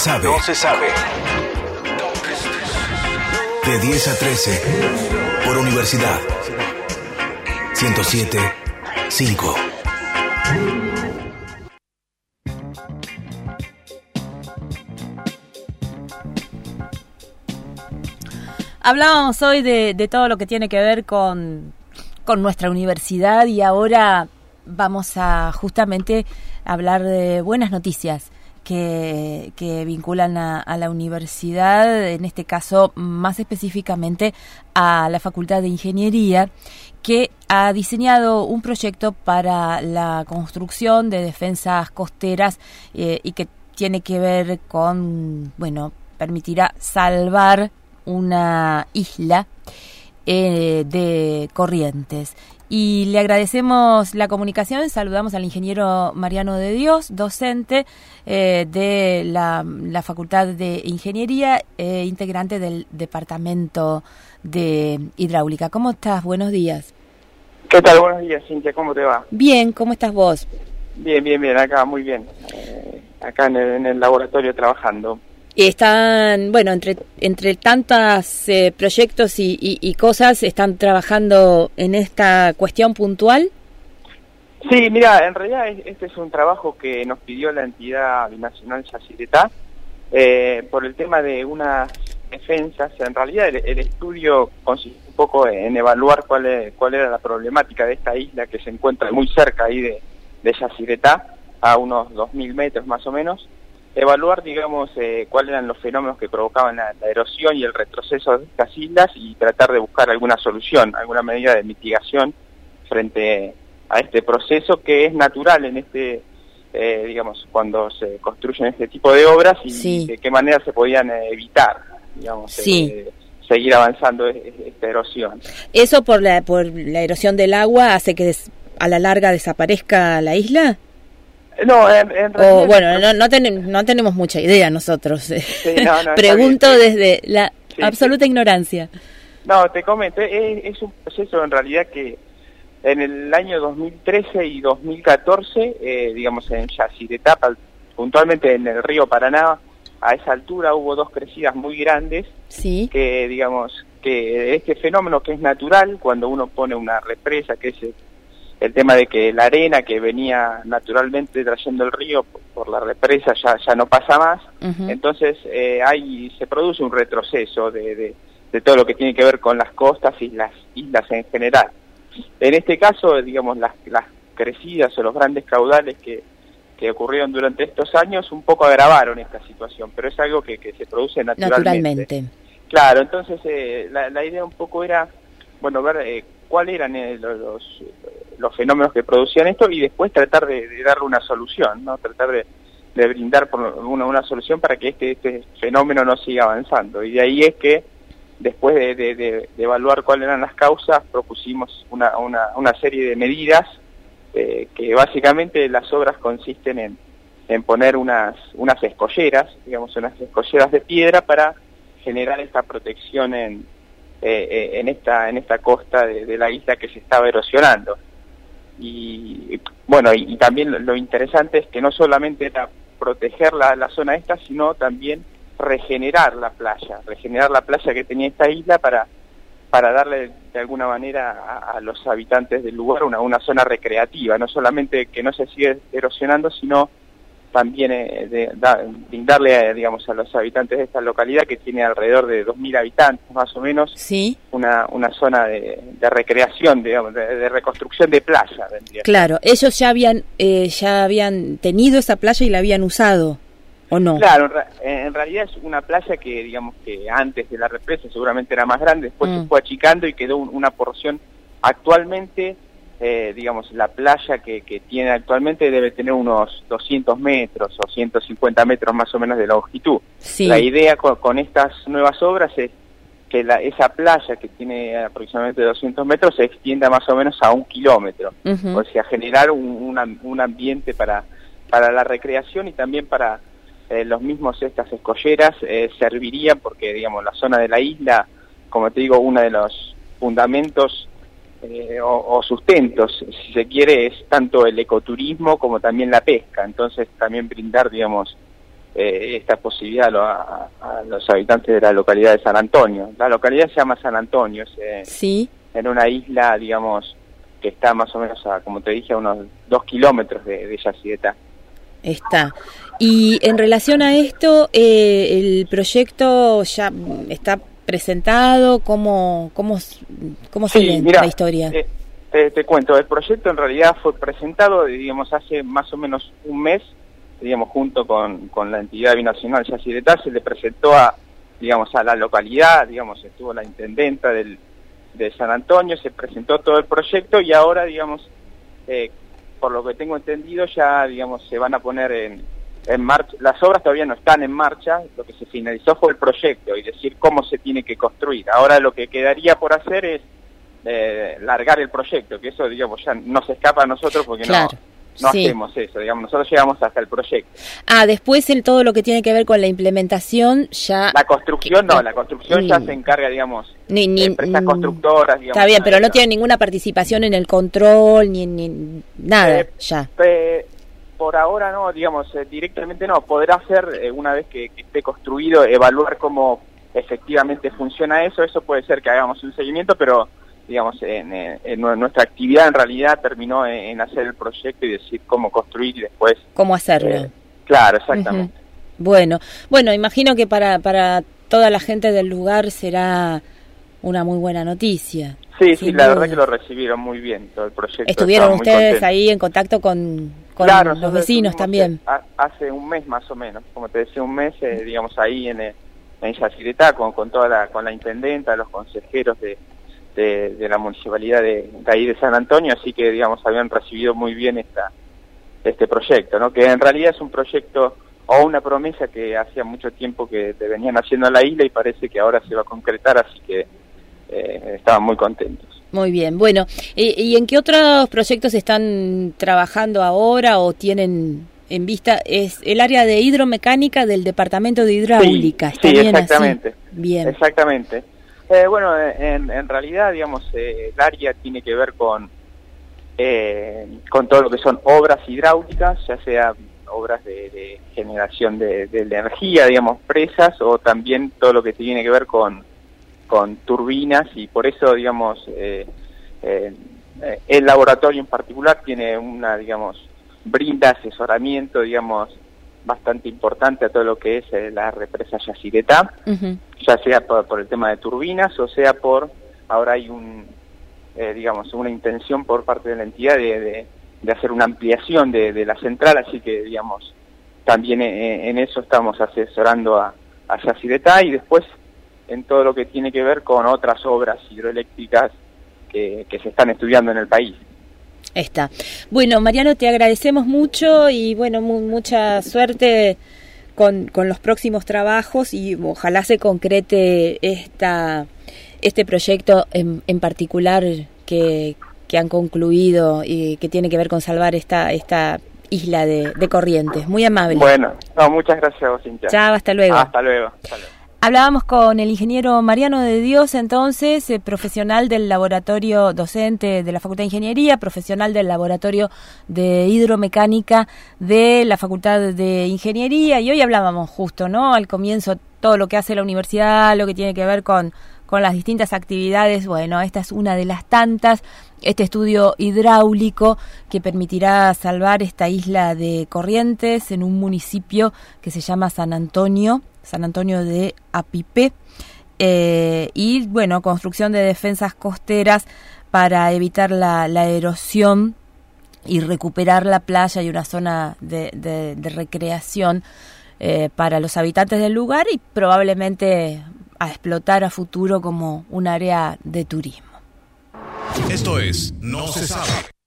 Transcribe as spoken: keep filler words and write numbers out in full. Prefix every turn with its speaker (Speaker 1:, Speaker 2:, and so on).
Speaker 1: sabe. No se sabe. De diez a trece, por Universidad ciento siete punto cinco.
Speaker 2: Hablábamos hoy de, de todo lo que tiene que ver con, con nuestra universidad y ahora vamos a justamente hablar de buenas noticias que, que vinculan a, a la universidad, en este caso más específicamente a la Facultad de Ingeniería, que ha diseñado un proyecto para la construcción de defensas costeras eh, y que tiene que ver con, bueno, permitirá salvar una isla eh, de Corrientes. Y le agradecemos la comunicación, saludamos al ingeniero Mariano de Dios, docente eh, de la, la Facultad de Ingeniería, eh, integrante del Departamento de Hidráulica. ¿Cómo estás? Buenos días.
Speaker 3: ¿Qué tal? Buenos días, Cintia, ¿cómo te va?
Speaker 2: Bien, ¿cómo estás vos?
Speaker 3: Bien, bien, bien, acá muy bien, eh, acá en el, en el laboratorio trabajando.
Speaker 2: Están, bueno, entre entre tantos eh, proyectos y, y, y cosas, ¿están trabajando en esta cuestión puntual?
Speaker 3: Sí, mira, en realidad este es un trabajo que nos pidió la entidad binacional Yacyretá eh, por el tema de unas defensas. En realidad el, el estudio consiste un poco en evaluar cuál, es, cuál era la problemática de esta isla que se encuentra muy cerca ahí de, de Yacyretá, a unos dos mil metros más o menos. Evaluar, digamos, eh, cuáles eran los fenómenos que provocaban la, la erosión y el retroceso de estas islas y tratar de buscar alguna solución, alguna medida de mitigación frente a este proceso que es natural en este, eh, digamos, cuando se construyen este tipo de obras y sí. De qué manera se podían eh, evitar, digamos,
Speaker 2: sí.
Speaker 3: eh, seguir avanzando esta erosión.
Speaker 2: ¿Eso por la, por la erosión del agua hace que des, a la larga desaparezca la isla?
Speaker 3: No, en, en realidad...
Speaker 2: O, bueno, no, no, ten, no tenemos mucha idea nosotros.
Speaker 3: Sí, no, no,
Speaker 2: Pregunto
Speaker 3: bien,
Speaker 2: desde la
Speaker 3: sí,
Speaker 2: absoluta
Speaker 3: sí.
Speaker 2: ignorancia.
Speaker 3: No, te comento, es, es un proceso en realidad que en el año dos mil trece y dos mil catorce, eh, digamos en Yacyretá, puntualmente en el río Paraná, a esa altura hubo dos crecidas muy grandes,
Speaker 2: sí.
Speaker 3: que digamos que este fenómeno que es natural, cuando uno pone una represa, que es el, el tema de que la arena que venía naturalmente trayendo el río por, por la represa ya, ya no pasa más, uh-huh. Entonces eh, hay, se produce un retroceso de, de, de todo lo que tiene que ver con las costas y las islas en general. En este caso, digamos, las, las crecidas o los grandes caudales que, que ocurrieron durante estos años un poco agravaron esta situación, pero es algo que, que se produce naturalmente.
Speaker 2: Naturalmente.
Speaker 3: Claro, entonces eh, la, la idea un poco era, bueno, ver eh, cuáles eran eh, los, los fenómenos que producían esto y después tratar de, de darle una solución, ¿no? Tratar de, de brindar por una, una solución para que este, este fenómeno no siga avanzando. Y de ahí es que después de, de, de, de evaluar cuáles eran las causas, propusimos una, una, una serie de medidas eh, que básicamente las obras consisten en, en poner unas, unas escolleras, digamos unas escolleras de piedra para generar esta protección en, eh, en, esta, en esta costa de, de la isla que se estaba erosionando. Y bueno, y, y también lo interesante es que no solamente era proteger la, la zona esta, sino también regenerar la playa, regenerar la playa que tenía esta isla para para darle de alguna manera a, a los habitantes del lugar una, una zona recreativa, no solamente que no se sigue erosionando, sino también eh, de, da, brindarle, eh, digamos, a los habitantes de esta localidad, que tiene alrededor de dos mil habitantes más o menos,
Speaker 2: sí.
Speaker 3: una, una zona de, de recreación, digamos, de, de reconstrucción de playa. Vendría.
Speaker 2: Claro, ellos ya habían, eh, ya habían tenido esa playa y la habían usado. ¿O no?
Speaker 3: Claro, en realidad es una playa que, digamos, que antes de la represa seguramente era más grande, después mm. se fue achicando y quedó un, una porción. Actualmente, eh, digamos, la playa que, que tiene actualmente debe tener unos doscientos metros o ciento cincuenta metros más o menos de longitud.
Speaker 2: Sí.
Speaker 3: La idea con, con estas nuevas obras es que la, esa playa que tiene aproximadamente doscientos metros se extienda más o menos a un kilómetro, uh-huh. O sea, generar un, una, un ambiente para, para la recreación y también para Eh, los mismos estas escolleras eh, servirían porque, digamos, la zona de la isla, como te digo, uno de los fundamentos eh, o, o sustentos, si se quiere, es tanto el ecoturismo como también la pesca. Entonces también brindar, digamos, eh, esta posibilidad a, lo, a, a los habitantes de la localidad de San Antonio. La localidad se llama San Antonio, es, eh,
Speaker 2: sí. en
Speaker 3: una isla, digamos, que está más o menos, a, como te dije, a unos dos kilómetros de, de Yacyretá.
Speaker 2: Está. Y en relación a esto, eh, el proyecto ya está presentado, ¿cómo, cómo, cómo
Speaker 3: sí,
Speaker 2: sigue
Speaker 3: mira,
Speaker 2: la historia?
Speaker 3: Eh, te, te cuento, el proyecto en realidad fue presentado, digamos, hace más o menos un mes, digamos, junto con, con la entidad binacional Yacyretá, se le presentó a, digamos, a la localidad, digamos, estuvo la intendenta del, de San Antonio, se presentó todo el proyecto y ahora, digamos, eh, por lo que tengo entendido, ya, digamos, se van a poner en, en marcha. Las obras todavía no están en marcha, lo que se finalizó fue el proyecto y decir cómo se tiene que construir. Ahora lo que quedaría por hacer es eh, largar el proyecto, que eso, digamos, ya no se escapa a nosotros porque claro. no... No sí. hacemos eso, digamos, nosotros llegamos hasta el proyecto.
Speaker 2: Ah, después en todo lo que tiene que ver con la implementación ya...
Speaker 3: La construcción no, la construcción ni, ya se encarga, digamos,
Speaker 2: ni, ni,
Speaker 3: de empresas constructoras, digamos.
Speaker 2: Está bien, pero no tiene ninguna participación en el control, ni, ni nada, eh, ya.
Speaker 3: Eh, por ahora no, digamos, eh, directamente no. Podrá ser, eh, una vez que, que esté construido, evaluar cómo efectivamente funciona eso. Eso puede ser que hagamos un seguimiento, pero... digamos, en, en nuestra actividad en realidad terminó en, en hacer el proyecto y decir cómo construir y después...
Speaker 2: ¿Cómo hacerlo?
Speaker 3: Eh, claro, exactamente.
Speaker 2: Uh-huh. Bueno, bueno, imagino que para, para toda la gente del lugar será una muy buena noticia.
Speaker 3: Sí, sí, la duda. verdad que lo recibieron muy bien, todo el proyecto.
Speaker 2: ¿Estuvieron ustedes ahí en contacto con, con
Speaker 3: claro,
Speaker 2: los vecinos también?
Speaker 3: Hace un mes más o menos, como te decía, un mes, eh, digamos, ahí en, en Yacyretá, con, con toda la, con la intendenta, los consejeros de... De, de la municipalidad de, de ahí de San Antonio, así que, digamos, habían recibido muy bien esta este proyecto, ¿no? Que en realidad es un proyecto o una promesa que hacía mucho tiempo que te venían haciendo a la isla y parece que ahora se va a concretar, así que eh, estaban muy contentos.
Speaker 2: Muy bien, bueno, ¿y, y en qué otros proyectos están trabajando ahora o tienen en vista? Es el área de hidromecánica del Departamento de Hidráulica,
Speaker 3: sí,
Speaker 2: ¿está
Speaker 3: sí,
Speaker 2: bien
Speaker 3: exactamente,
Speaker 2: así? Bien.
Speaker 3: Exactamente. Eh, bueno, en, en realidad, digamos, eh, el área tiene que ver con eh, con todo lo que son obras hidráulicas, ya sea obras de, de generación de, de energía, digamos, presas, o también todo lo que tiene que ver con, con turbinas, y por eso, digamos, eh, eh, el laboratorio en particular tiene una, digamos, brinda asesoramiento, digamos, bastante importante a todo lo que es eh, la represa Yacyretá, uh-huh. ya sea por, por el tema de turbinas, o sea por, ahora hay un, eh, digamos, una intención por parte de la entidad de, de, de hacer una ampliación de, de la central, así que, digamos, también en, en eso estamos asesorando a, a Yacyretá, y después en todo lo que tiene que ver con otras obras hidroeléctricas que, que se están estudiando en el país.
Speaker 2: Está. Bueno, Mariano, te agradecemos mucho y bueno, mu- mucha suerte con, con los próximos trabajos y ojalá se concrete esta este proyecto en, en particular que, que han concluido y que tiene que ver con salvar esta esta isla de, de Corrientes. Muy amable.
Speaker 3: Bueno, no, muchas gracias a vos, Cintia.
Speaker 2: Chao, hasta luego.
Speaker 3: Hasta luego. Hasta luego.
Speaker 2: Hablábamos con el ingeniero Mariano de Dios, entonces, eh, profesional del laboratorio docente de la Facultad de Ingeniería, profesional del laboratorio de hidromecánica de la Facultad de Ingeniería, y hoy hablábamos justo, ¿no? Al comienzo, todo lo que hace la universidad, lo que tiene que ver con, con las distintas actividades. Bueno, esta es una de las tantas, este estudio hidráulico que permitirá salvar esta isla de Corrientes en un municipio que se llama San Antonio, San Antonio de Apipé, eh, y bueno, construcción de defensas costeras para evitar la, la erosión y recuperar la playa y una zona de, de, de recreación eh, para los habitantes del lugar y probablemente a explotar a futuro como un área de turismo.
Speaker 1: Esto es No se sabe.